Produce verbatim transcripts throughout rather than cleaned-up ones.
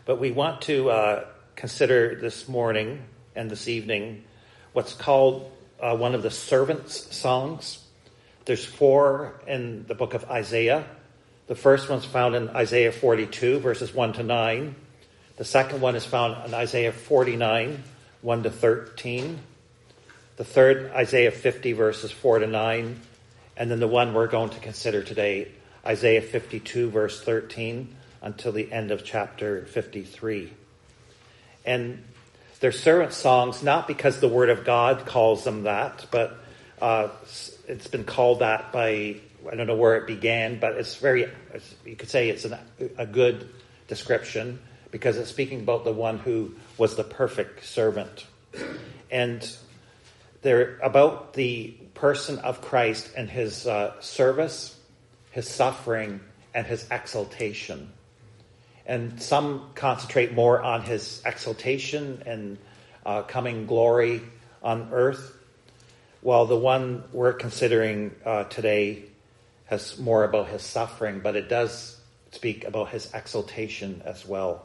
But we want to uh, consider this morning and this evening what's called uh, one of the servants' songs. There's four in the book of Isaiah. The first one's found in Isaiah forty-two, verses one to nine. The second one is found in Isaiah forty-nine, one to thirteen. The third, Isaiah fifty, verses four to nine. And then the one we're going to consider today, Isaiah fifty-two, verse thirteen, until the end of chapter fifty-three. And they're servant songs, not because the Word of God calls them that, but uh, it's been called that by, I don't know where it began, but it's very, you could say it's an, a good description because it's speaking about the one who was the perfect servant. And they're about the person of Christ and his uh, service, his suffering, and his exaltation. And some concentrate more on his exaltation and uh, coming glory on earth, while the one we're considering uh, today has more about his suffering, but it does speak about his exaltation as well.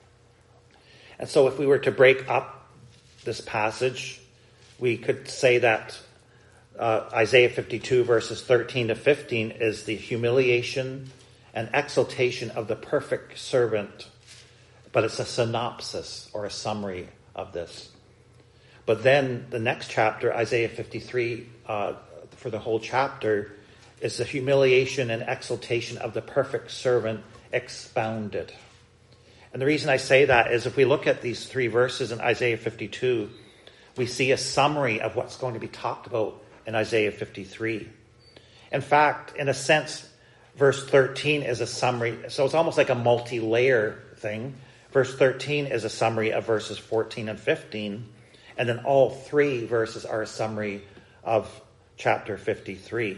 And so if we were to break up this passage, we could say that uh, Isaiah fifty-two, verses thirteen to fifteen, is the humiliation and exaltation of the perfect servant, but it's a synopsis or a summary of this. But then the next chapter, Isaiah fifty-three, uh, for the whole chapter, is the humiliation and exaltation of the perfect servant expounded. And the reason I say that is if we look at these three verses in Isaiah fifty-two, we see a summary of what's going to be talked about in Isaiah fifty-three. In fact, in a sense, verse thirteen is a summary. So it's almost like a multi-layer thing. Verse thirteen is a summary of verses fourteen and fifteen. And then all three verses are a summary of chapter fifty-three.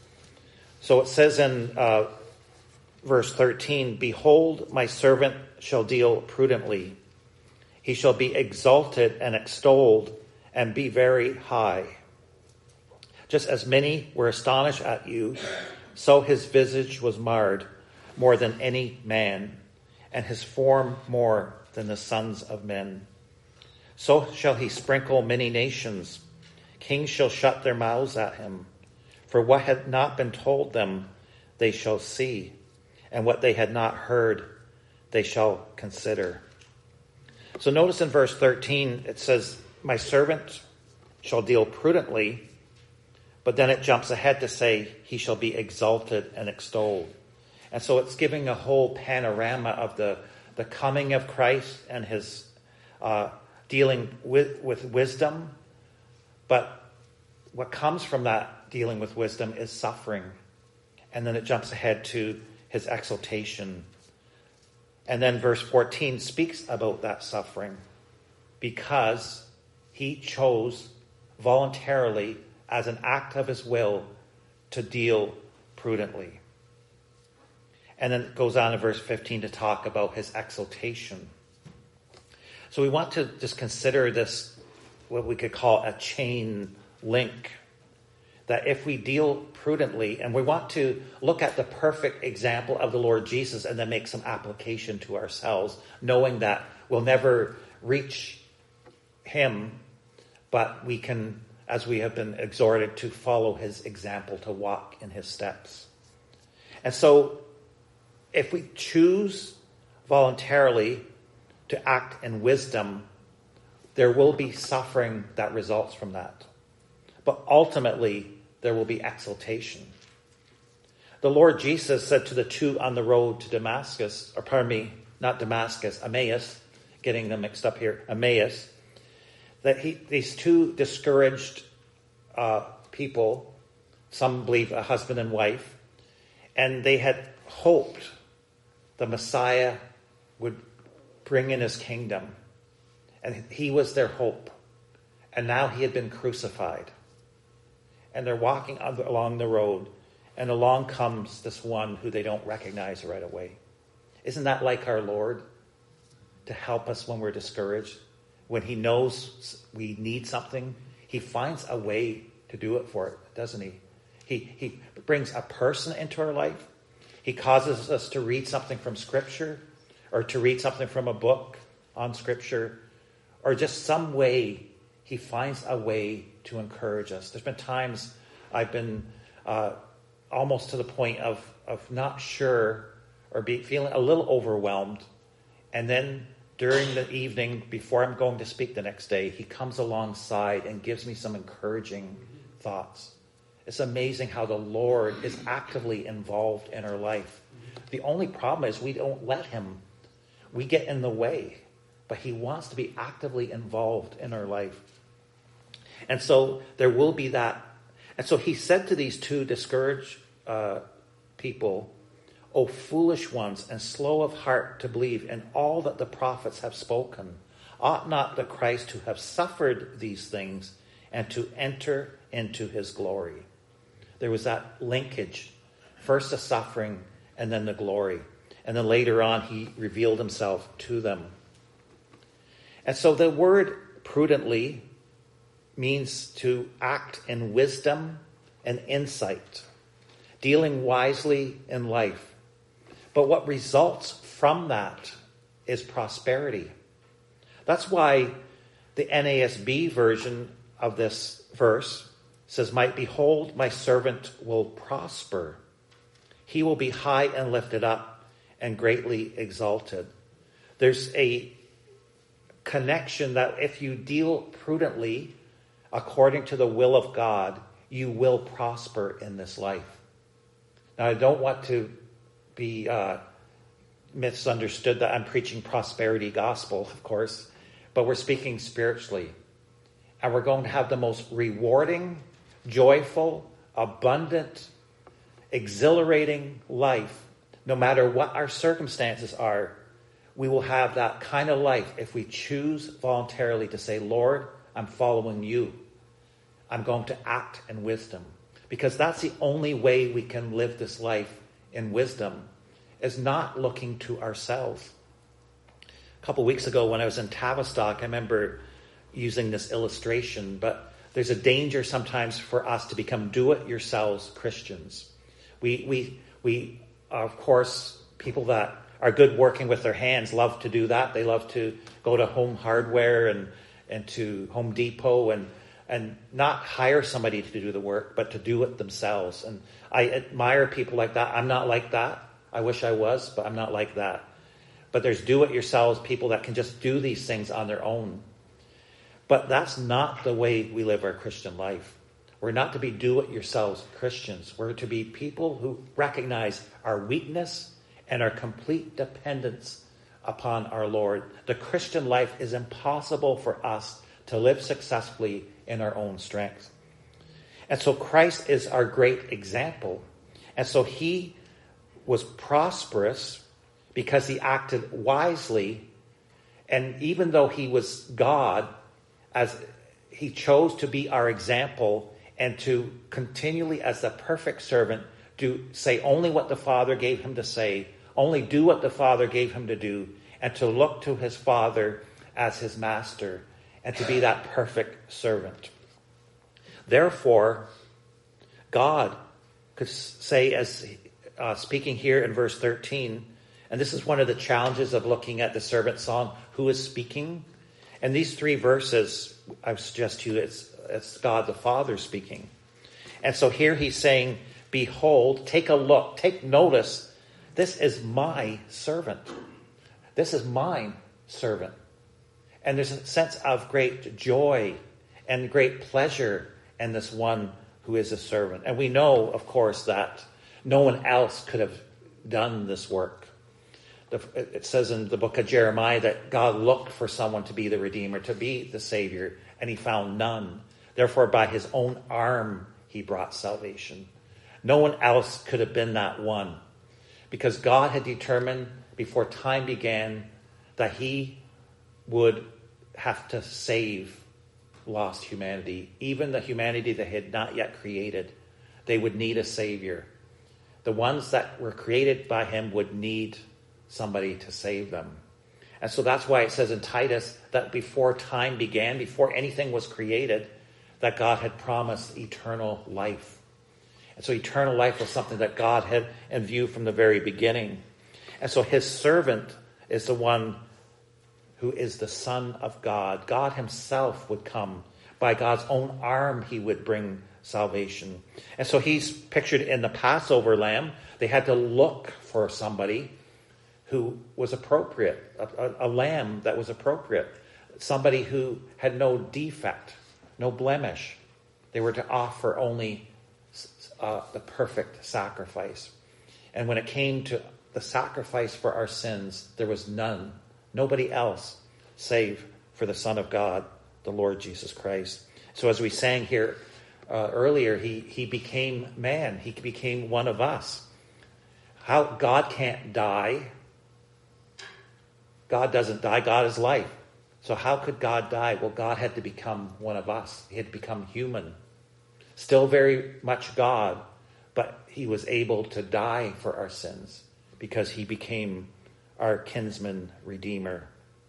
So it says in uh, verse thirteen, "Behold, my servant shall deal prudently. He shall be exalted and extolled and be very high. Just as many were astonished at you, so his visage was marred more than any man, and his form more than the sons of men. So shall he sprinkle many nations. Kings shall shut their mouths at him. For what had not been told them, they shall see, and what they had not heard, they shall consider." So notice in verse thirteen, it says, "My servant shall deal prudently," but then it jumps ahead to say, "He shall be exalted and extolled." And so it's giving a whole panorama of the, the coming of Christ and his uh, dealing with, with wisdom. But what comes from that dealing with wisdom is suffering. And then it jumps ahead to his exaltation. And then verse fourteen speaks about that suffering because he chose voluntarily as an act of his will to deal prudently. And then it goes on in verse fifteen to talk about his exaltation. So we want to just consider this, what we could call a chain link. That if we deal prudently, and we want to look at the perfect example of the Lord Jesus and then make some application to ourselves, knowing that we'll never reach him, but we can, as we have been exhorted, to follow his example, to walk in his steps. And so if we choose voluntarily to act in wisdom, there will be suffering that results from that. But ultimately, there will be exaltation. The Lord Jesus said to the two on the road to Damascus, or pardon me, not Damascus, Emmaus, getting them mixed up here, Emmaus, that he, these two discouraged uh, people, some believe a husband and wife, and they had hoped the Messiah would bring in his kingdom. And he was their hope. And now he had been crucified. And they're walking along the road, and along comes this one who they don't recognize right away. Isn't that like our Lord? To help us when we're discouraged. When he knows we need something, he finds a way to do it for it, doesn't he? He, he brings a person into our life. He causes us to read something from Scripture, or to read something from a book on Scripture, or just some way he finds a way to encourage us. There's been times I've been uh, almost to the point of, of not sure or be feeling a little overwhelmed. And then during the evening, before I'm going to speak the next day, he comes alongside and gives me some encouraging thoughts. It's amazing how the Lord is actively involved in our life. The only problem is we don't let him. We get in the way. But he wants to be actively involved in our life. And so there will be that. And so he said to these two discouraged uh, people, O foolish ones, and slow of heart to believe in all that the prophets have spoken. Ought not the Christ to have suffered these things and to enter into his glory? There was that linkage. First the suffering and then the glory. And then later on he revealed himself to them. And so the word prudently means to act in wisdom and insight, dealing wisely in life. But what results from that is prosperity. That's why the N A S B version of this verse says, "My behold, my servant will prosper. He will be high and lifted up and greatly exalted." There's a connection that if you deal prudently according to the will of God, you will prosper in this life. Now, I don't want to be uh, misunderstood that I'm preaching prosperity gospel, of course, but we're speaking spiritually. And we're going to have the most rewarding, joyful, abundant, exhilarating life, no matter what our circumstances are. We will have that kind of life if we choose voluntarily to say, Lord, I'm following you. I'm going to act in wisdom. Because that's the only way we can live this life in wisdom, is not looking to ourselves. A couple weeks ago when I was in Tavistock, I remember using this illustration, but there's a danger sometimes for us to become do-it-yourselves Christians. We, we, we, of course, people that are good working with their hands love to do that. They love to go to Home Hardware and, and to Home Depot and, and not hire somebody to do the work, but to do it themselves. And I admire people like that. I'm not like that. I wish I was, but I'm not like that. But there's do-it-yourselves people that can just do these things on their own. But that's not the way we live our Christian life. We're not to be do-it-yourselves Christians. We're to be people who recognize our weakness and our complete dependence upon our Lord. The Christian life is impossible for us to live successfully in our own strength. And so Christ is our great example. And so he was prosperous because he acted wisely. And even though he was God, as he chose to be our example and to continually, as the perfect servant, to say only what the Father gave him to say, only do what the Father gave him to do, and to look to his Father as his master, and to be that perfect servant. Therefore, God could say, as uh, speaking here in verse thirteen, and this is one of the challenges of looking at the servant song, who is speaking? And these three verses, I would suggest to you, it's, it's God the Father speaking. And so here he's saying, behold, take a look, take notice, this is my servant. This is mine servant. And there's a sense of great joy and great pleasure in this one who is a servant. And we know, of course, that no one else could have done this work. It says in the book of Jeremiah that God looked for someone to be the Redeemer, to be the Savior, and he found none. Therefore, by his own arm, he brought salvation. No one else could have been that one, because God had determined before time began that he would have to save lost humanity, even the humanity that had not yet created. They would need a Savior. The ones that were created by him would need somebody to save them. And so that's why it says in Titus that before time began, before anything was created, that God had promised eternal life. And so eternal life was something that God had in view from the very beginning. And so his servant is the one who is the Son of God. God himself would come. By God's own arm, he would bring salvation. And so he's pictured in the Passover lamb. They had to look for somebody who was appropriate, a, a, a lamb that was appropriate, somebody who had no defect, no blemish. They were to offer only uh, the perfect sacrifice. And when it came to the sacrifice for our sins, there was none, nobody else, save for the Son of God, the Lord Jesus Christ. So as we sang here uh, earlier, he, he became man. He became one of us. How God can't die. God doesn't die. God is life. So how could God die? Well, God had to become one of us. He had to become human. Still very much God, but he was able to die for our sins because he became our kinsman redeemer.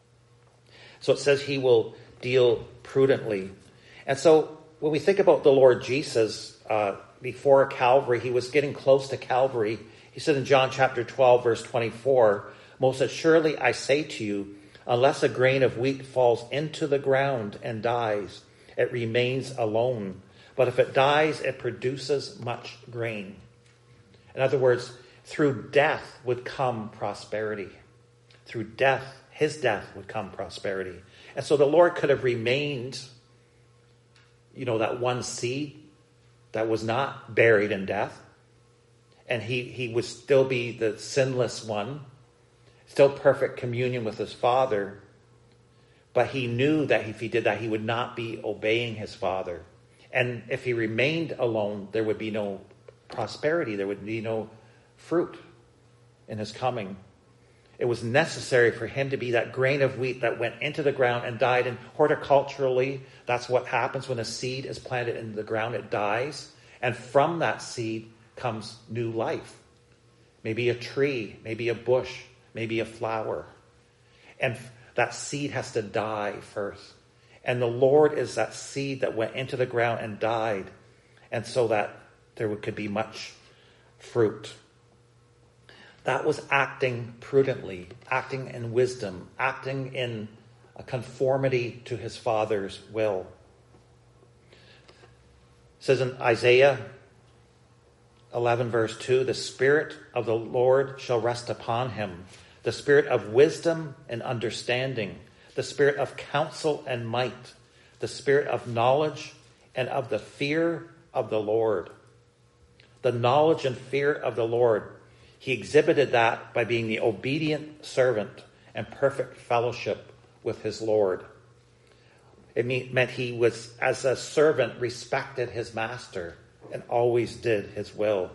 So it says he will deal prudently. And so when we think about the Lord Jesus, uh, before Calvary, he was getting close to Calvary. He said in John chapter twelve, verse twenty-four, "Most assuredly I say to you, unless a grain of wheat falls into the ground and dies, it remains alone. But if it dies, it produces much grain." In other words, through death would come prosperity. Through death, his death would come prosperity. And so the Lord could have remained, you know, that one seed that was not buried in death. And he, he would still be the sinless one, still perfect communion with his Father. But he knew that if he did that, he would not be obeying his Father. And if he remained alone, there would be no prosperity. There would be no fruit in his coming. It was necessary for him to be that grain of wheat that went into the ground and died. And horticulturally, that's what happens when a seed is planted in the ground. It dies. And from that seed comes new life. Maybe a tree, maybe a bush, maybe a flower. And that seed has to die first. And the Lord is that seed that went into the ground and died. And so that there could be much fruit. That was acting prudently, acting in wisdom, acting in a conformity to his Father's will. It says in Isaiah eleven verse two, "The Spirit of the Lord shall rest upon him, the Spirit of wisdom and understanding, the Spirit of counsel and might, the Spirit of knowledge and of the fear of the Lord." The knowledge and fear of the Lord. He exhibited that by being the obedient servant and perfect fellowship with his Lord. It meant he was, as a servant, respected his master and always did his will.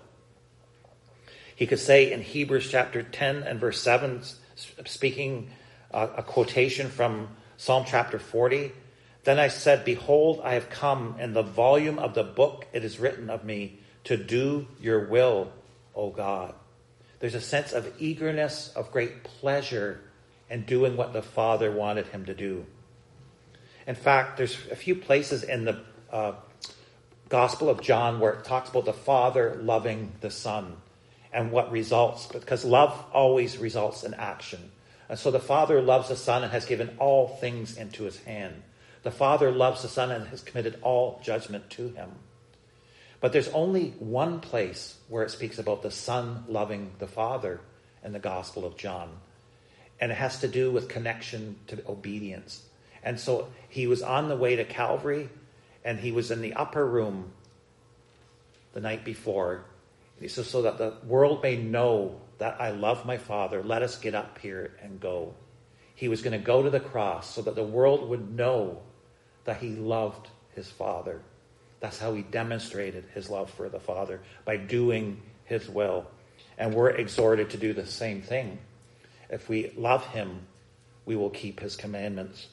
He could say in Hebrews chapter ten and verse seven, speaking uh, a quotation from Psalm chapter forty, "Then I said, behold, I have come. In the volume of the book it is written of me, to do your will, O God." There's a sense of eagerness, of great pleasure in doing what the Father wanted him to do. In fact, there's a few places in the uh, Gospel of John where it talks about the Father loving the Son and what results, because love always results in action. And so the Father loves the Son and has given all things into his hand. The Father loves the Son and has committed all judgment to him. But there's only one place where it speaks about the Son loving the Father in the Gospel of John. And it has to do with connection to obedience. And so he was on the way to Calvary, and he was in the upper room the night before. He says, so that the world may know that I love my Father, let us get up here and go. He was going to go to the cross so that the world would know that he loved his Father. That's how he demonstrated his love for the Father, by doing his will. And we're exhorted to do the same thing. If we love him, we will keep his commandments.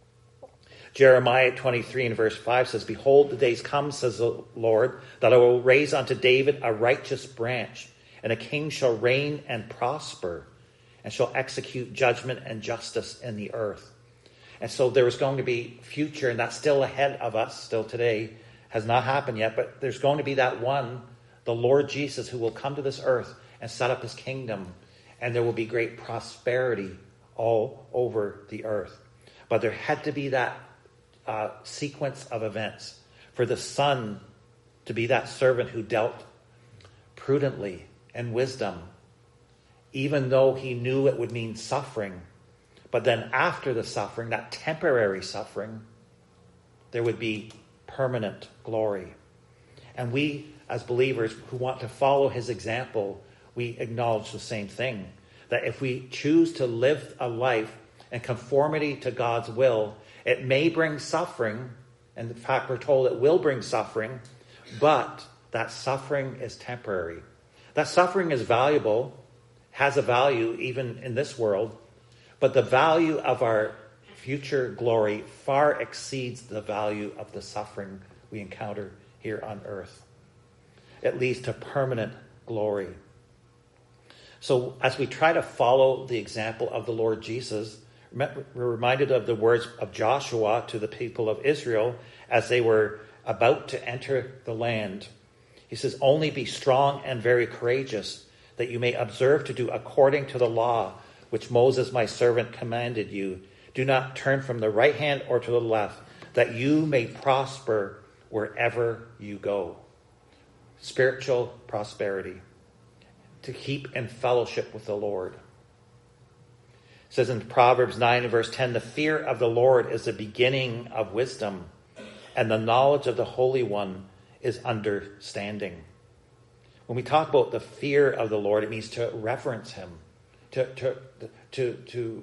Jeremiah twenty-three and verse five says, "Behold, the days come, says the Lord, that I will raise unto David a righteous branch, and a king shall reign and prosper, and shall execute judgment and justice in the earth." And so there is going to be future, and that's still ahead of us, still today, has not happened yet, but there's going to be that one, the Lord Jesus, who will come to this earth and set up his kingdom, and there will be great prosperity all over the earth. But there had to be that uh, sequence of events for the Son to be that servant who dealt prudently and wisdom, even though he knew it would mean suffering. But then after the suffering, that temporary suffering, there would be permanent glory. And we, as believers who want to follow his example, we acknowledge the same thing. That if we choose to live a life in conformity to God's will, it may bring suffering. And in fact, we're told it will bring suffering, but that suffering is temporary. That suffering is valuable, has a value even in this world, but the value of our future glory far exceeds the value of the suffering we encounter here on earth. It leads to permanent glory. So as we try to follow the example of the Lord Jesus, we're reminded of the words of Joshua to the people of Israel as they were about to enter the land. He says, "Only be strong and very courageous, that you may observe to do according to the law which Moses my servant commanded you. Do not turn from the right hand or to the left, that you may prosper wherever you go." Spiritual prosperity. To keep in fellowship with the Lord. It says in Proverbs nine and verse ten, "The fear of the Lord is the beginning of wisdom, and the knowledge of the Holy One is understanding." When we talk about the fear of the Lord, it means to reverence him, to, to, to, to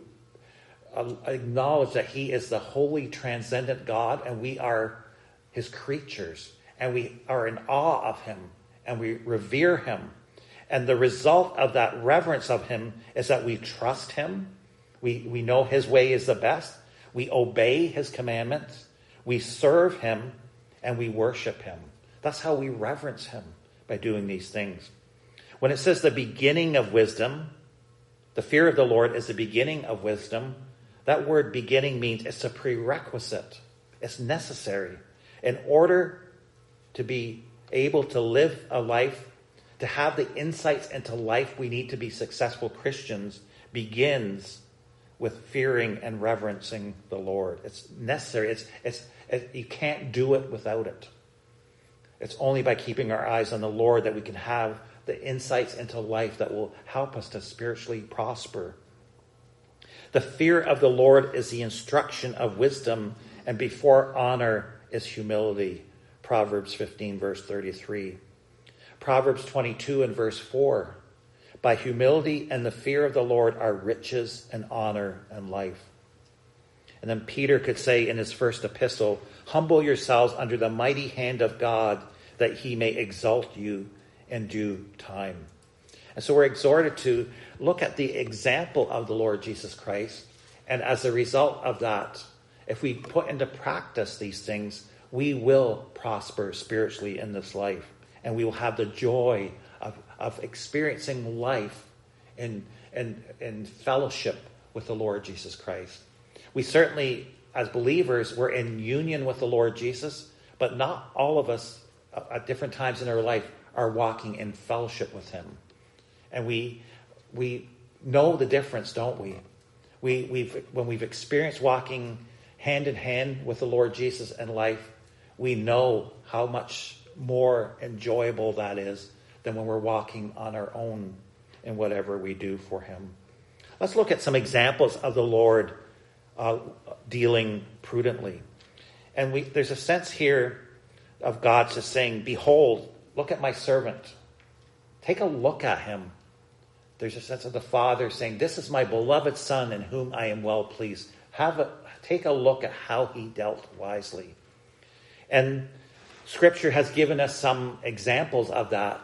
acknowledge that he is the holy, transcendent God, and we are his creatures, and we are in awe of him, and we revere him. And the result of that reverence of him is that we trust him. We, we know his way is the best. We obey his commandments. We serve him, and we worship him. That's how we reverence him, by doing these things. When it says the beginning of wisdom, the fear of the Lord is the beginning of wisdom, that word beginning means it's a prerequisite. It's necessary. In order to be able to live a life, to have the insights into life we need to be successful Christians, begins with fearing and reverencing the Lord. It's necessary. It's, it's, it, you can't do it without it. It's only by keeping our eyes on the Lord that we can have the insights into life that will help us to spiritually prosper. The fear of the Lord is the instruction of wisdom, and before honor is humility. Proverbs fifteen, verse thirty-three. Proverbs twenty-two and verse four. By humility and the fear of the Lord are riches and honor and life. And then Peter could say in his first epistle, "Humble yourselves under the mighty hand of God, that he may exalt you in due time." And so we're exhorted to look at the example of the Lord Jesus Christ. And as a result of that, if we put into practice these things, we will prosper spiritually in this life. And we will have the joy of, of experiencing life in, in, in fellowship with the Lord Jesus Christ. We certainly, as believers, we're in union with the Lord Jesus, but not all of us at different times in our life are walking in fellowship with him. And we we know the difference, don't we? We we've when we've experienced walking hand in hand with the Lord Jesus in life, we know how much more enjoyable that is than when we're walking on our own in whatever we do for him. Let's look at some examples of the Lord uh, dealing prudently. And we there's a sense here of God just saying, "Behold, look at my servant." Take a look at him. There's a sense of the Father saying, "This is my beloved Son in whom I am well pleased." Have a, take a look at how he dealt wisely. And Scripture has given us some examples of that.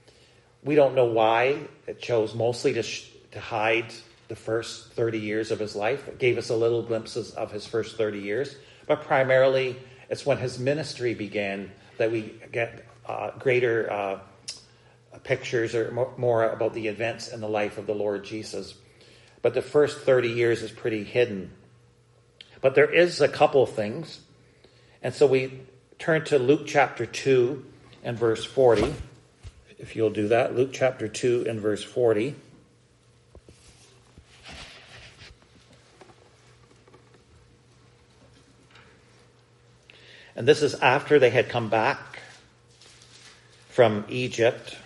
We don't know why it chose mostly to, sh- to hide the first thirty years of his life. It gave us a little glimpses of his first thirty years. But primarily, it's when his ministry began that we get uh, greater uh, pictures or more, more about the events in the life of the Lord Jesus. But the first thirty years is pretty hidden. But there is a couple of things. And so we turn to Luke chapter two and verse forty. If you'll do that. Luke chapter two and verse forty. And this is after they had come back from Egypt.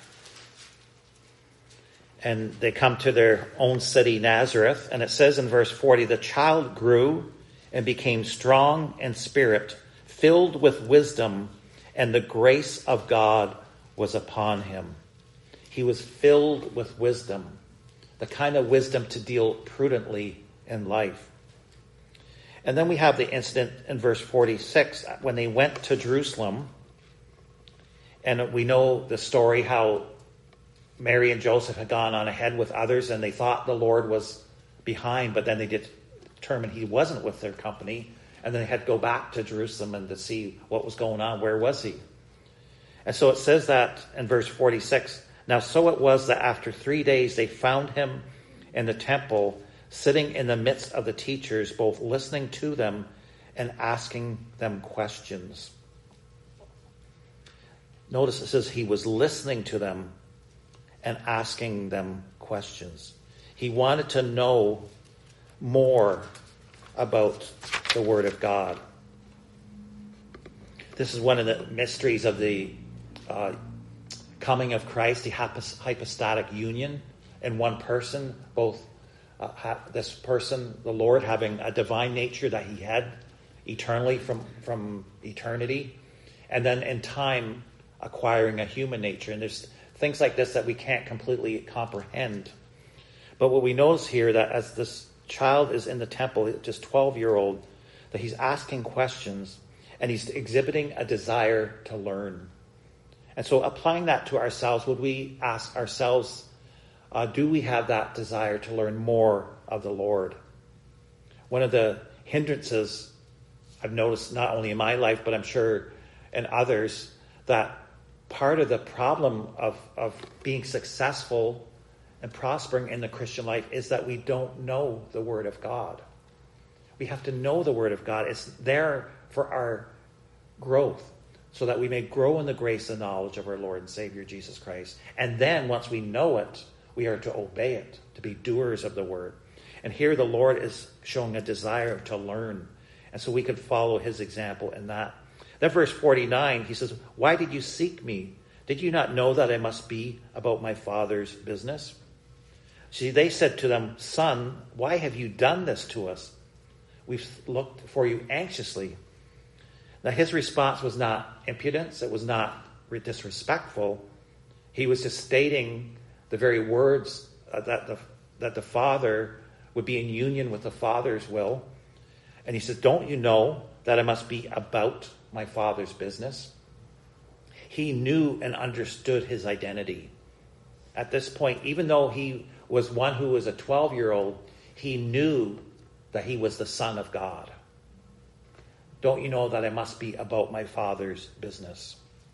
And they come to their own city, Nazareth. And it says in verse forty, the child grew and became strong in spirit, filled with wisdom, and the grace of God was upon him. He was filled with wisdom, the kind of wisdom to deal prudently in life. And then we have the incident in verse forty-six when they went to Jerusalem. And we know the story how Mary and Joseph had gone on ahead with others and they thought the Lord was behind, but then they determined he wasn't with their company. And then they had to go back to Jerusalem and to see what was going on. Where was he? And so it says that in verse forty-six, now so it was that after three days they found him in the temple, sitting in the midst of the teachers, both listening to them and asking them questions. Notice it says he was listening to them and asking them questions. He wanted to know more about the Word of God. This is one of the mysteries of the uh, coming of Christ, the hypostatic union in one person, both uh, ha- this person, the Lord, having a divine nature that he had eternally from, from eternity, and then in time acquiring a human nature. And there's things like this that we can't completely comprehend. But what we notice here, that as this child is in the temple, just twelve-year-old, that he's asking questions and he's exhibiting a desire to learn. And so applying that to ourselves, would we ask ourselves, uh, do we have that desire to learn more of the Lord? One of the hindrances I've noticed, not only in my life, but I'm sure in others, that part of the problem of, of being successful and prospering in the Christian life is that we don't know the Word of God. We have to know the Word of God. It's there for our growth, so that we may grow in the grace and knowledge of our Lord and Savior Jesus Christ. And then once we know it, we are to obey it, to be doers of the Word. And here the Lord is showing a desire to learn. And so we could follow his example in that. Then verse forty-nine, he says, why did you seek me? Did you not know that I must be about my Father's business? See, they said to them, son, why have you done this to us? We've looked for you anxiously. Now his response was not impudence. It was not disrespectful. He was just stating the very words uh, that the that the Father would be in union with the Father's will. And he says, don't you know that I must be about my Father's business? He knew and understood his identity. At this point, even though he was one who was a twelve-year-old, he knew that he was the Son of God. Don't you know that I must be about my Father's business?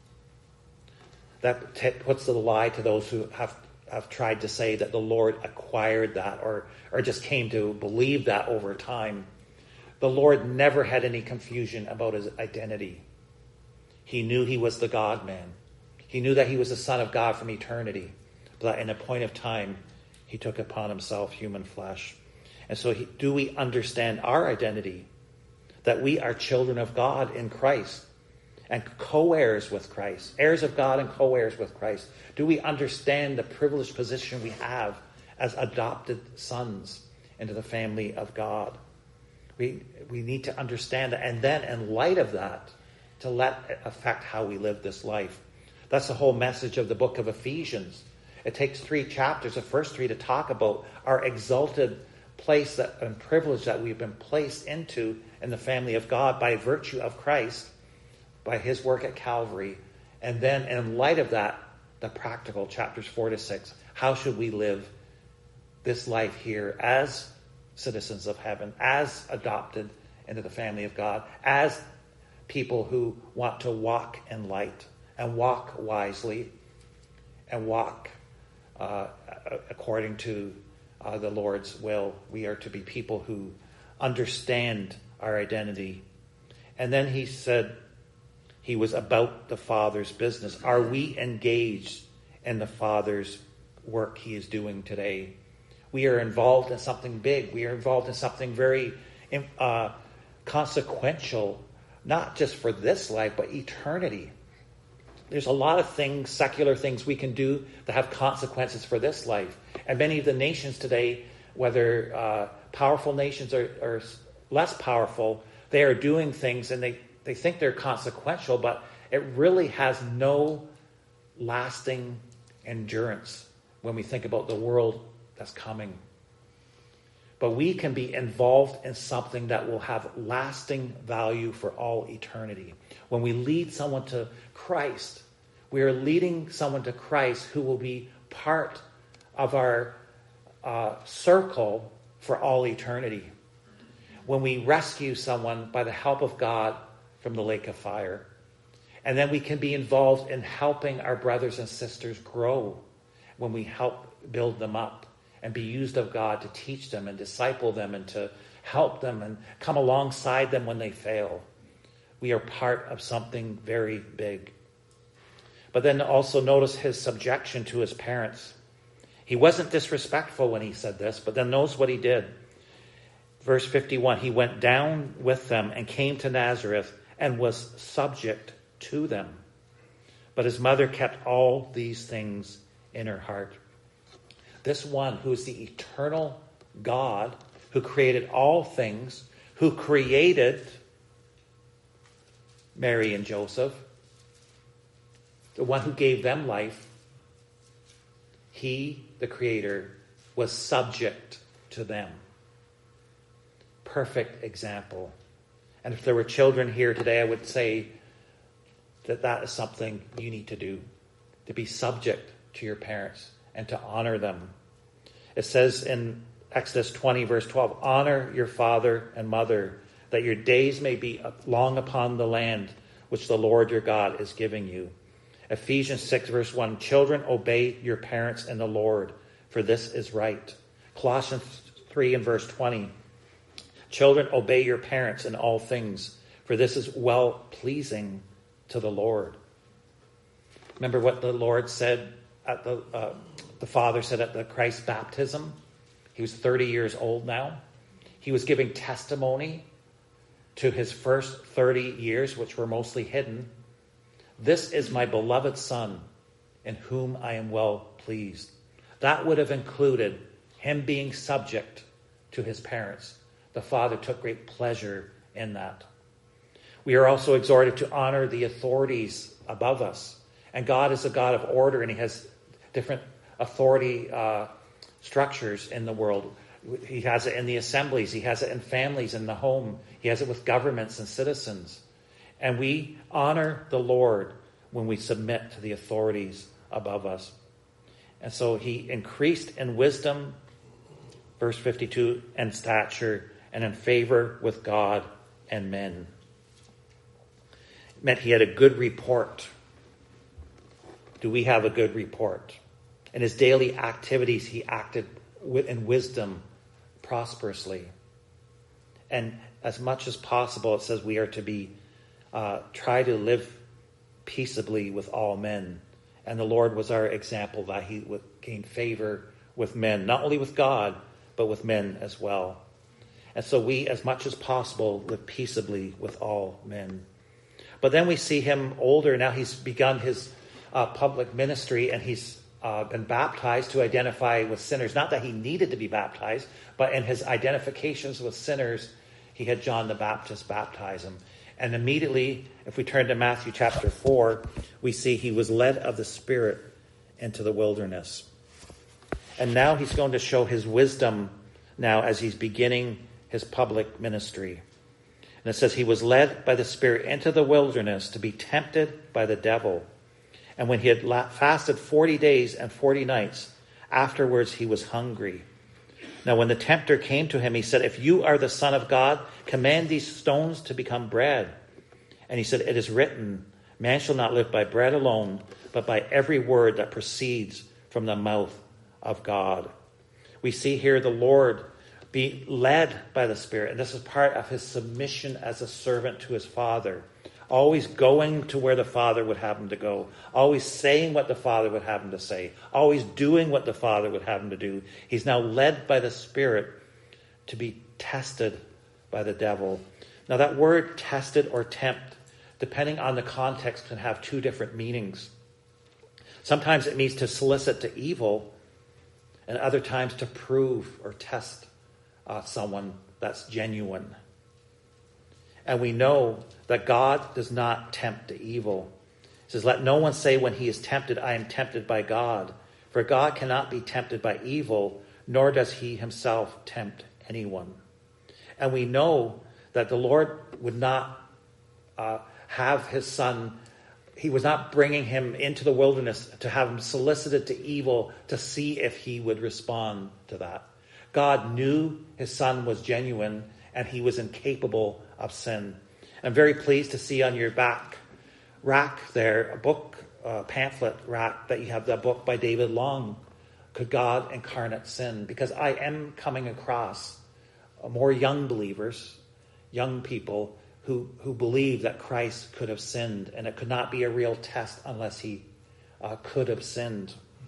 That t- puts the lie to those who have, have tried to say that the Lord acquired that or, or just came to believe that over time. The Lord never had any confusion about his identity. He knew he was the God-man. He knew that he was the Son of God from eternity. But in a point of time, he took upon himself human flesh. And so he, do we understand our identity? That we are children of God in Christ and co-heirs with Christ. Heirs of God and co-heirs with Christ. Do we understand the privileged position we have as adopted sons into the family of God? We we need to understand that. And then in light of that, to let it affect how we live this life. That's the whole message of the book of Ephesians. It takes three chapters, the first three, to talk about our exalted place that, and privilege that we've been placed into in the family of God by virtue of Christ, by his work at Calvary. And then in light of that, the practical chapters four to six. How should we live this life here as citizens of heaven, as adopted into the family of God, as people who want to walk in light and walk wisely and walk uh, according to uh, the Lord's will. We are to be people who understand our identity. And then he said he was about the Father's business. Are we engaged in the Father's work he is doing today? We are involved in something big. We are involved in something very uh, consequential not just for this life, but eternity. There's a lot of things, secular things we can do that have consequences for this life. And many of the nations today, whether uh, powerful nations or, or less powerful, they are doing things and they, they think they're consequential, but it really has no lasting endurance when we think about the world that's coming. But we can be involved in something that will have lasting value for all eternity. When we lead someone to Christ, we are leading someone to Christ who will be part of our uh, circle for all eternity. When we rescue someone by the help of God from the lake of fire, and then we can be involved in helping our brothers and sisters grow when we help build them up and be used of God to teach them and disciple them and to help them and come alongside them when they fail. We are part of something very big. But then also notice his subjection to his parents. He wasn't disrespectful when he said this, but then notice what he did. Verse fifty-one, he went down with them and came to Nazareth and was subject to them. But his mother kept all these things in her heart. This one who is the eternal God, who created all things, who created Mary and Joseph, the one who gave them life, he, the Creator, was subject to them. Perfect example. And if there were children here today, I would say that that is something you need to do, to be subject to your parents and to honor them. It says in Exodus twenty, verse twelve, honor your father and mother, that your days may be long upon the land which the Lord your God is giving you. Ephesians six, verse one, children, obey your parents in the Lord, for this is right. Colossians three and verse twenty, children, obey your parents in all things, for this is well-pleasing to the Lord. Remember what the Lord said at the uh, the Father said at the Christ baptism? He was thirty years old now. He was giving testimony to his first thirty years, which were mostly hidden. This is my beloved Son, in whom I am well pleased. That would have included him being subject to his parents. The Father took great pleasure in that. We are also exhorted to honor the authorities above us. And God is a God of order, and he has different authority uh, structures in the world. He has it in the assemblies. He has it in families, in the home. He has it with governments and citizens. And we honor the Lord when we submit to the authorities above us. And so he increased in wisdom, verse fifty-two, and stature, and in favor with God and men. It meant he had a good report. Do we have a good report? In his daily activities, he acted in wisdom, prosperously. And as much as possible, it says we are to be, uh, try to live peaceably with all men. And the Lord was our example that he would gain favor with men, not only with God, but with men as well. And so we, as much as possible, live peaceably with all men. But then we see him older. Now he's begun his uh, public ministry, and he's uh, been baptized to identify with sinners. Not that he needed to be baptized, but in his identifications with sinners, he had John the Baptist baptize him. And immediately, if we turn to Matthew chapter four, we see he was led of the Spirit into the wilderness. And now he's going to show his wisdom now as he's beginning his public ministry. And it says he was led by the Spirit into the wilderness to be tempted by the devil. And when he had fasted forty days and forty nights, afterwards he was hungry. Now when the tempter came to him, he said, if you are the Son of God, command these stones to become bread. And he said, it is written, man shall not live by bread alone, but by every word that proceeds from the mouth of God. We see here the Lord be led by the Spirit. And this is part of his submission as a servant to his Father. Always going to where the Father would have him to go. Always saying what the Father would have him to say. Always doing what the Father would have him to do. He's now led by the Spirit to be tested by the devil. Now that word tested or tempt, depending on the context, can have two different meanings. Sometimes it means to solicit to evil, and other times to prove or test uh, someone that's genuine. And we know that God does not tempt to evil. He says, let no one say when he is tempted, I am tempted by God. For God cannot be tempted by evil, nor does he himself tempt anyone. And we know that the Lord would not uh, have his son, he was not bringing him into the wilderness to have him solicited to evil to see if he would respond to that. God knew his son was genuine and he was incapable of sin. I'm very pleased to see on your back rack there a book, a pamphlet rack, that you have the book by David Long, Could God Incarnate Sin? Because I am coming across more young believers, young people who, who believe that Christ could have sinned, and it could not be a real test unless he uh, could have sinned.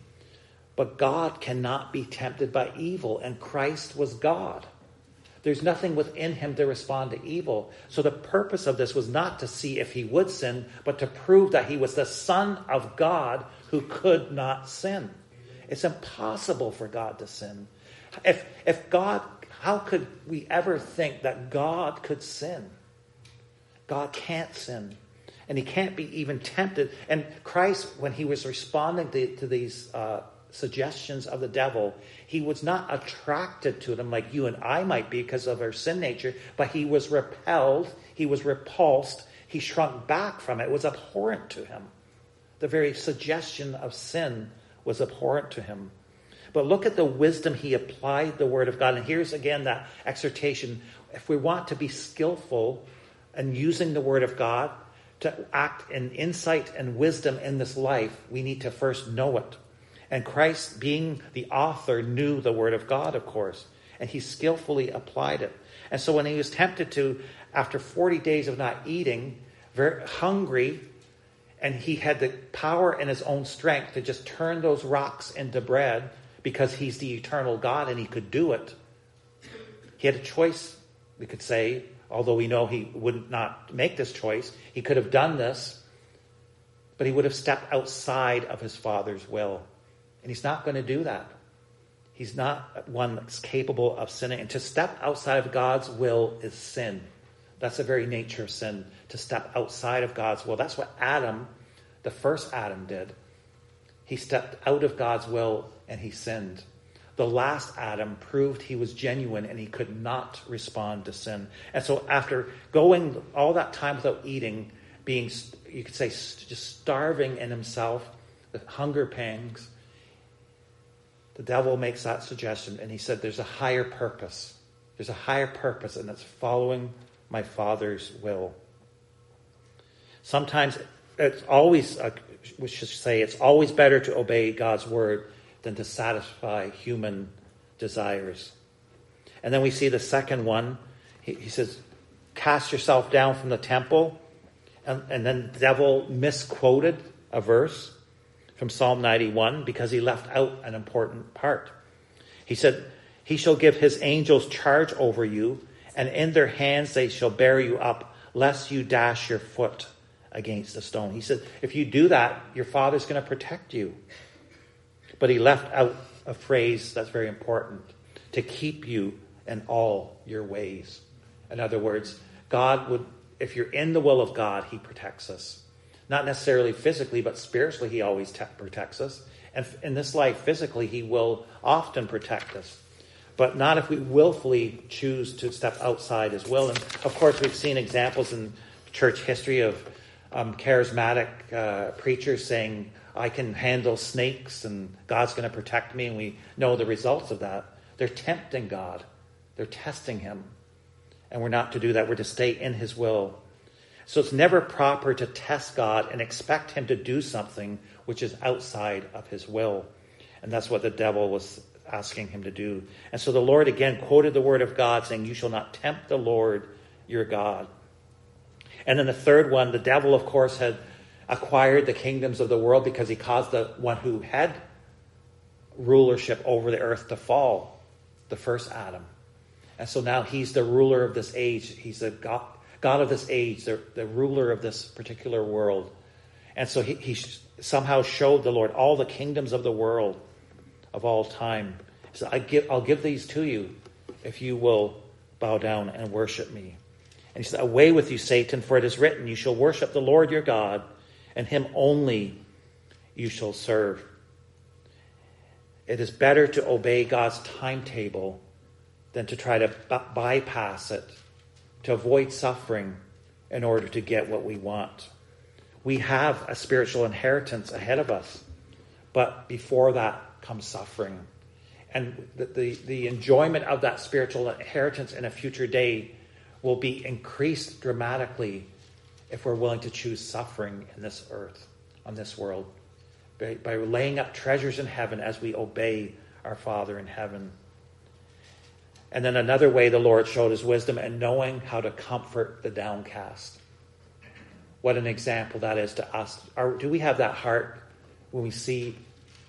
But God cannot be tempted by evil, and Christ was God. There's nothing within him to respond to evil. So the purpose of this was not to see if he would sin, but to prove that he was the Son of God who could not sin. It's impossible for God to sin. If, if God, how could we ever think that God could sin? God can't sin. And he can't be even tempted. And Christ, when he was responding to, to these uh, suggestions of the devil, he was not attracted to them like you and I might be because of our sin nature, but he was repelled, he was repulsed, he shrunk back from it. It was abhorrent to him. The very suggestion of sin was abhorrent to him. But look at the wisdom he applied the word of God. And here's again that exhortation. If we want to be skillful in using the word of God to act in insight and wisdom in this life, we need to first know it. And Christ, being the author, knew the word of God, of course, and he skillfully applied it. And so when he was tempted to, after forty days of not eating, very hungry, and he had the power in his own strength to just turn those rocks into bread because he's the eternal God and he could do it. He had a choice, we could say, although we know he would not make this choice. He could have done this, but he would have stepped outside of his Father's will. And he's not going to do that. He's not one that's capable of sinning. And to step outside of God's will is sin. That's the very nature of sin, to step outside of God's will. That's what Adam, the first Adam, did. He stepped out of God's will and he sinned. The last Adam proved he was genuine and he could not respond to sin. And so after going all that time without eating, being, you could say, just starving in himself, the hunger pangs, the devil makes that suggestion, and he said, there's a higher purpose. There's a higher purpose, and it's following my Father's will. Sometimes it's always, uh, we should say, it's always better to obey God's word than to satisfy human desires. And then we see the second one. He, he says, cast yourself down from the temple. And, and then the devil misquoted a verse from Psalm ninety-one because he left out an important part. He said, he shall give his angels charge over you, and in their hands they shall bear you up, lest you dash your foot against a stone. He said, if you do that, your Father's going to protect you. But he left out a phrase that's very important, to keep you in all your ways. In other words, God would, if you're in the will of God, he protects us. Not necessarily physically, but spiritually, he always te- protects us. And in this life, physically, he will often protect us. But not if we willfully choose to step outside his will. And of course, we've seen examples in church history of um, charismatic uh, preachers saying, I can handle snakes and God's going to protect me. And we know the results of that. They're tempting God. They're testing him. And we're not to do that. We're to stay in his will. So it's never proper to test God and expect him to do something which is outside of his will. And that's what the devil was asking him to do. And so the Lord again quoted the word of God saying, you shall not tempt the Lord your God. And then the third one, the devil, of course, had acquired the kingdoms of the world because he caused the one who had rulership over the earth to fall, the first Adam. And so now he's the ruler of this age. He's a God. God of this age, the, the ruler of this particular world. And so he, he somehow showed the Lord all the kingdoms of the world of all time. He said, I give, I'll give these to you if you will bow down and worship me. And he said, away with you, Satan, for it is written, you shall worship the Lord your God, and him only you shall serve. It is better to obey God's timetable than to try to b- bypass it, to avoid suffering in order to get what we want. We have a spiritual inheritance ahead of us, but before that comes suffering. And the, the, the enjoyment of that spiritual inheritance in a future day will be increased dramatically if we're willing to choose suffering in this earth, on this world, by, by laying up treasures in heaven as we obey our Father in heaven. And then another way the Lord showed his wisdom and knowing how to comfort the downcast. What an example that is to us. Are, do we have that heart when we see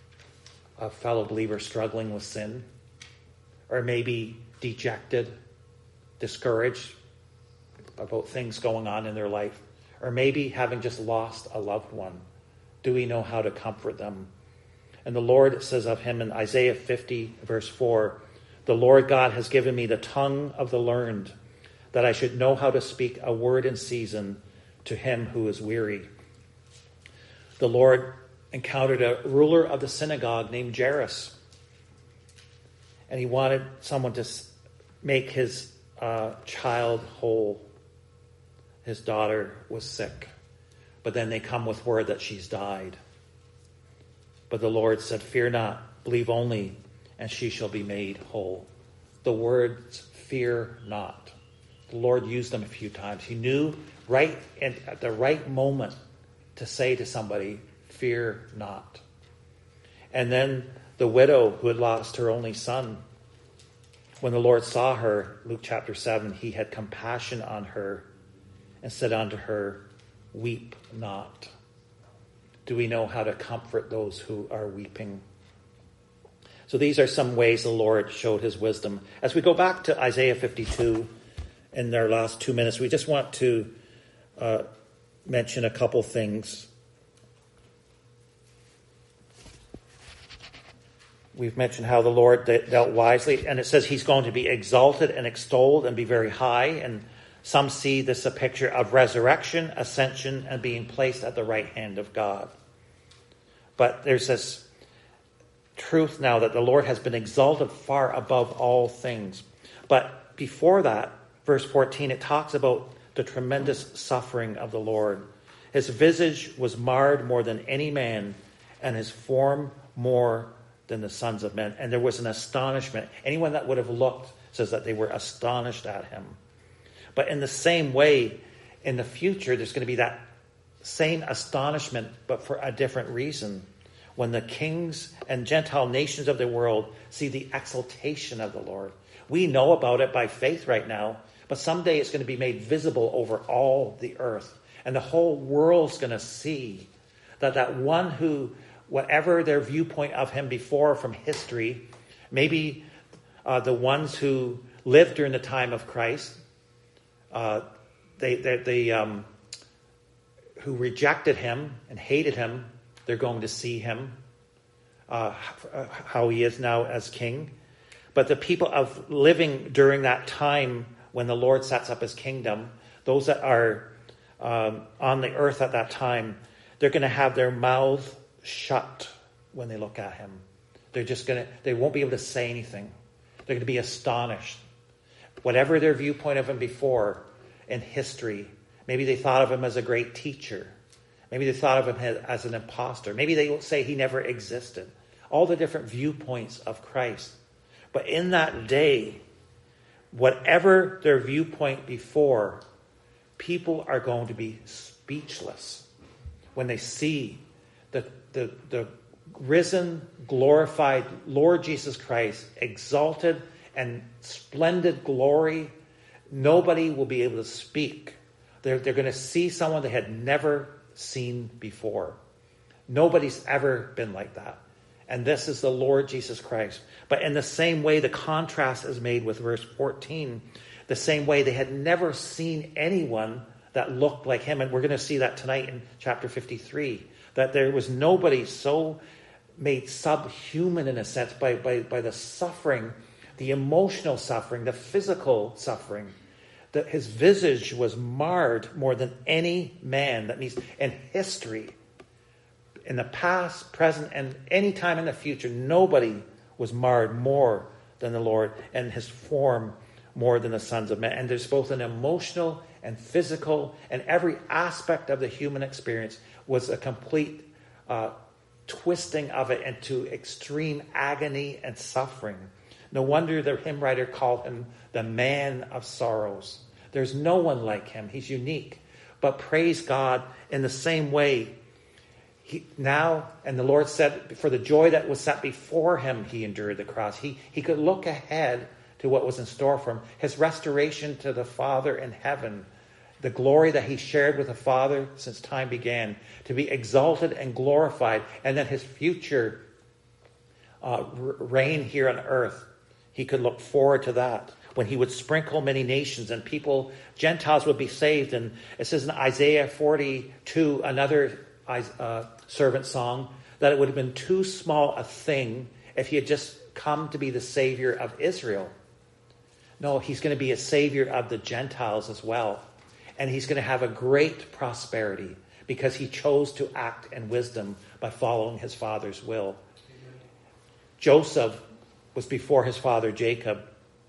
a fellow believer struggling with sin? Or maybe dejected, discouraged about things going on in their life? Or maybe having just lost a loved one? Do we know how to comfort them? And the Lord says of him in Isaiah fifty, verse four, the Lord God has given me the tongue of the learned, that I should know how to speak a word in season to him who is weary. The Lord encountered a ruler of the synagogue named Jairus, and he wanted someone to make his uh, child whole. His daughter was sick, but then they come with word that she's died. But the Lord said, fear not, believe only, and she shall be made whole. The words, fear not. The Lord used them a few times. He knew right in, at the right moment to say to somebody, fear not. And then the widow who had lost her only son, when the Lord saw her, Luke chapter seven, he had compassion on her and said unto her, weep not. Do we know how to comfort those who are weeping? So these are some ways the Lord showed his wisdom. As we go back to Isaiah fifty-two in our last two minutes, we just want to uh, mention a couple things. We've mentioned how the Lord de- dealt wisely, and it says he's going to be exalted and extolled and be very high. And some see this a picture of resurrection, ascension, and being placed at the right hand of God. But there's this truth now that the Lord has been exalted far above all things. But before that, verse fourteen, it talks about the tremendous suffering of the Lord. His visage was marred more than any man, and his form more than the sons of men. And there was an astonishment. Anyone that would have looked says that they were astonished at him. But in the same way, in the future, there's going to be that same astonishment, but for a different reason. When the kings and Gentile nations of the world see the exaltation of the Lord. We know about it by faith right now, but someday it's going to be made visible over all the earth. And the whole world's going to see that that one who, whatever their viewpoint of him before from history, maybe uh, the ones who lived during the time of Christ, uh, they, they, they um, who rejected him and hated him, they're going to see him, uh, how he is now as king. But the people of living during that time when the Lord sets up his kingdom, those that are um, on the earth at that time, they're going to have their mouth shut when they look at him. They're just going to, they won't be able to say anything. They're going to be astonished. Whatever their viewpoint of him before in history, maybe they thought of him as a great teacher. Maybe they thought of him as an imposter. Maybe they will say he never existed. All the different viewpoints of Christ. But in that day, whatever their viewpoint before, people are going to be speechless when they see the, the, the risen, glorified Lord Jesus Christ, exalted and splendid glory. Nobody will be able to speak. They're, they're going to see someone they had never seen before. Nobody's ever been like that. And this is the Lord Jesus Christ. But in the same way, the contrast is made with verse fourteen. the same way they had never seen anyone that looked like him. And we're going to see that tonight in chapter fifty-three, that there was nobody so made subhuman in a sense by, by, by the suffering, the emotional suffering, the physical suffering, that his visage was marred more than any man that means in history, in the past, present, and any time in the future. Nobody was marred more than the Lord, and his form more than the sons of men. And there's both an emotional and physical, and every aspect of the human experience was a complete uh, twisting of it into extreme agony and suffering. No wonder the hymn writer called him the man of sorrows. There's no one like him. He's unique. But praise God, in the same way, he, now, and the Lord said, for the joy that was set before him, he endured the cross. He, he could look ahead to what was in store for him. His restoration to the Father in heaven, the glory that he shared with the Father since time began, to be exalted and glorified, and then his future uh, reign here on earth. He could look forward to that, when he would sprinkle many nations and people, Gentiles would be saved. And it says in Isaiah forty-two, another uh, servant song, that it would have been too small a thing if he had just come to be the Savior of Israel. No, he's going to be a Savior of the Gentiles as well. And he's going to have a great prosperity because he chose to act in wisdom by following his father's will. Joseph was before his father Jacob.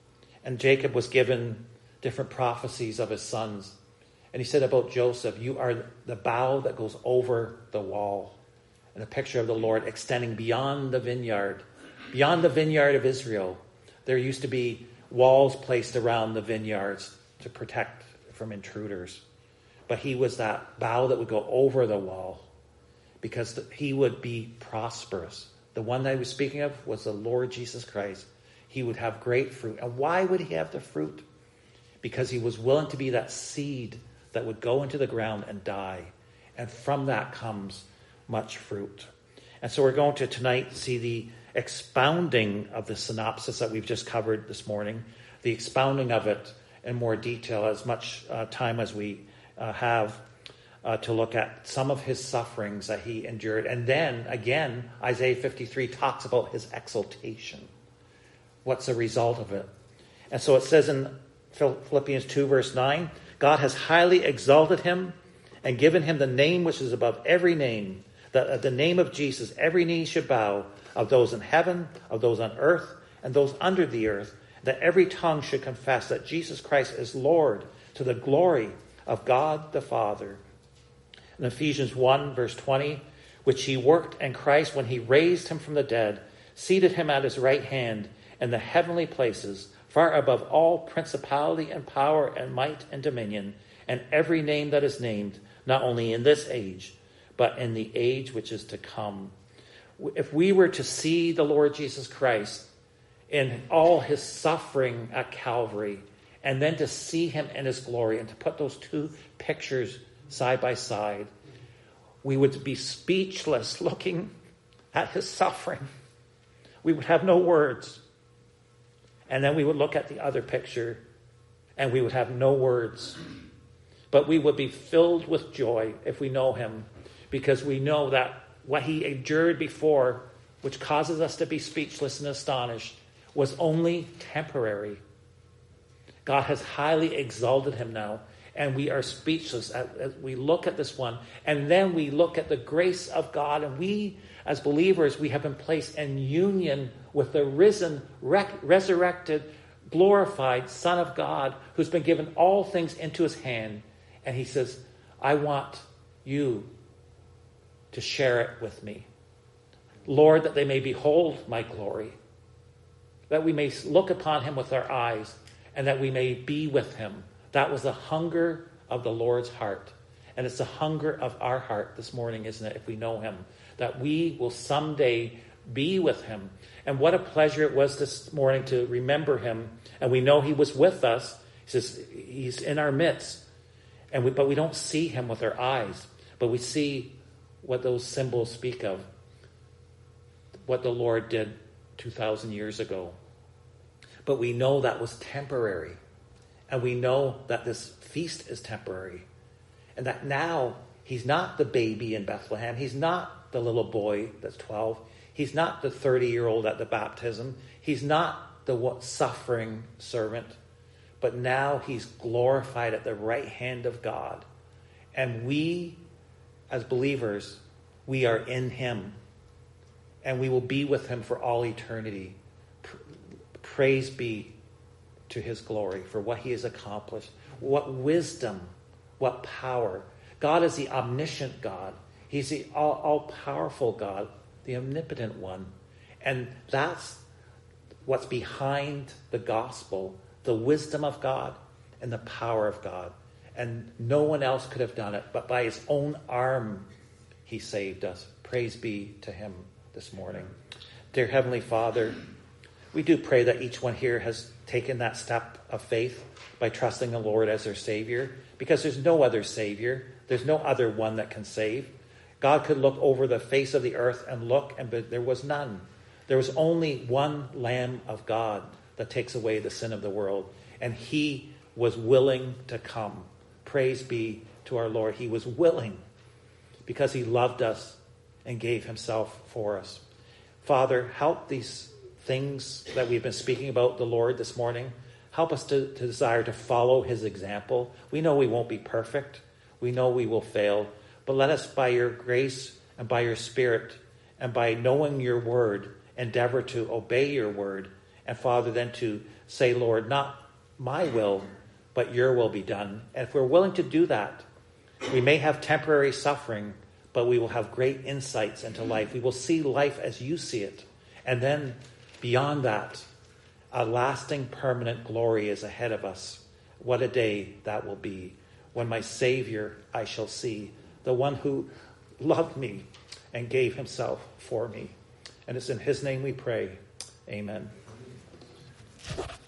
And Jacob was given different prophecies of his sons. And he said about Joseph, you are the bough that goes over the wall. And a picture of the Lord extending beyond the vineyard. Beyond the vineyard of Israel. There used to be walls placed around the vineyards to protect from intruders. But he was that bough that would go over the wall, because he would be prosperous. The one that I was speaking of was the Lord Jesus Christ. He would have great fruit. And why would he have the fruit? Because he was willing to be that seed that would go into the ground and die. And from that comes much fruit. And so we're going to tonight see the expounding of the synopsis that we've just covered this morning, the expounding of it in more detail, as much uh, time as we uh, have uh, to look at some of his sufferings that he endured. And then, again, Isaiah fifty-three talks about his exaltation. What's the result of it? And so it says in Philippians two, verse nine, God has highly exalted him and given him the name which is above every name, that at the name of Jesus every knee should bow, of those in heaven, of those on earth, and those under the earth, that every tongue should confess that Jesus Christ is Lord, to the glory of God the Father. In Ephesians one, verse twenty, which he worked in Christ when he raised him from the dead, seated him at his right hand in the heavenly places, far above all principality and power and might and dominion, and every name that is named, not only in this age, but in the age which is to come. If we were to see the Lord Jesus Christ in all his suffering at Calvary, and then to see him in his glory, and to put those two pictures side by side, we would be speechless looking at his suffering. We would have no words. And then we would look at the other picture and we would have no words. But we would be filled with joy if we know him, because we know that what he endured before, which causes us to be speechless and astonished, was only temporary. God has highly exalted him now, and we are speechless as we look at this one. And then we look at the grace of God, and we, as believers, we have been placed in union with the risen, rec- resurrected, glorified Son of God, who's been given all things into his hand. And he says, I want you to share it with me. Lord, that they may behold my glory, that we may look upon him with our eyes, and that we may be with him. That was the hunger of the Lord's heart. And it's the hunger of our heart this morning, isn't it, if we know him, that we will someday be with him. And what a pleasure it was this morning to remember him. And we know he was with us. He says he's in our midst. And we, but we don't see him with our eyes. But we see what those symbols speak of. What the Lord did two thousand years ago. But we know that was temporary. And we know that this feast is temporary. And that now he's not the baby in Bethlehem. He's not the little boy that's twelve. He's not the thirty-year-old at the baptism. He's not the suffering servant. But now he's glorified at the right hand of God. And we, as believers, we are in him. And we will be with him for all eternity. Praise be to his glory for what he has accomplished. What wisdom, what power. God is the omniscient God. He's the all, all-powerful God, the omnipotent one. And that's what's behind the gospel, the wisdom of God and the power of God. And no one else could have done it, but by his own arm he saved us. Praise be to him this morning. Dear Heavenly Father, we do pray that each one here has taken that step of faith by trusting the Lord as their Savior, because there's no other Savior. There's no other one that can save. God could look over the face of the earth and look, and but there was none. There was only one Lamb of God that takes away the sin of the world, and he was willing to come. Praise be to our Lord. He was willing because he loved us and gave himself for us. Father, help these things that we've been speaking about the Lord this morning. Help us to, to desire to follow his example. We know we won't be perfect. We know we will fail. But let us, by your grace and by your Spirit and by knowing your word, endeavor to obey your word. And Father, then to say, Lord, not my will, but your will be done. And if we're willing to do that, we may have temporary suffering, but we will have great insights into life. We will see life as you see it. And then beyond that, a lasting, permanent glory is ahead of us. What a day that will be, when my Savior I shall see, the one who loved me and gave himself for me. And it's in his name we pray. Amen.